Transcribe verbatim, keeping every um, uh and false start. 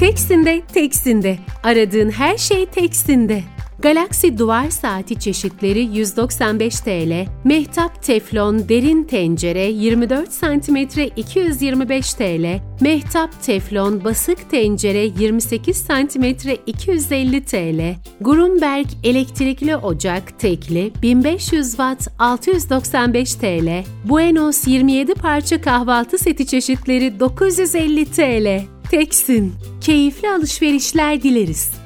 Teksin'de, Teksin'de. Aradığın her şey Teksin'de. Galaxy duvar saati çeşitleri yüz doksan beş TL, Mehtap teflon derin tencere yirmi dört santimetre iki yüz yirmi beş TL, Mehtap teflon basık tencere yirmi sekiz santimetre iki yüz elli TL, Grunberg elektrikli ocak tekli bin beş yüz watt altı yüz doksan beş TL, Buenos yirmi yedi parça kahvaltı seti çeşitleri dokuz yüz elli TL. Teksin, keyifli alışverişler dileriz.